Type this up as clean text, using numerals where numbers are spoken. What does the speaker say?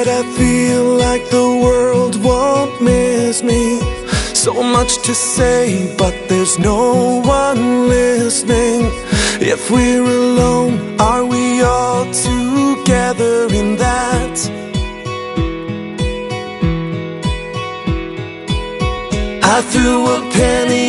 Inside I feel like the world won't miss me. So much to say, but there's no one listening. If we're alone, are we all together in that? I threw a penny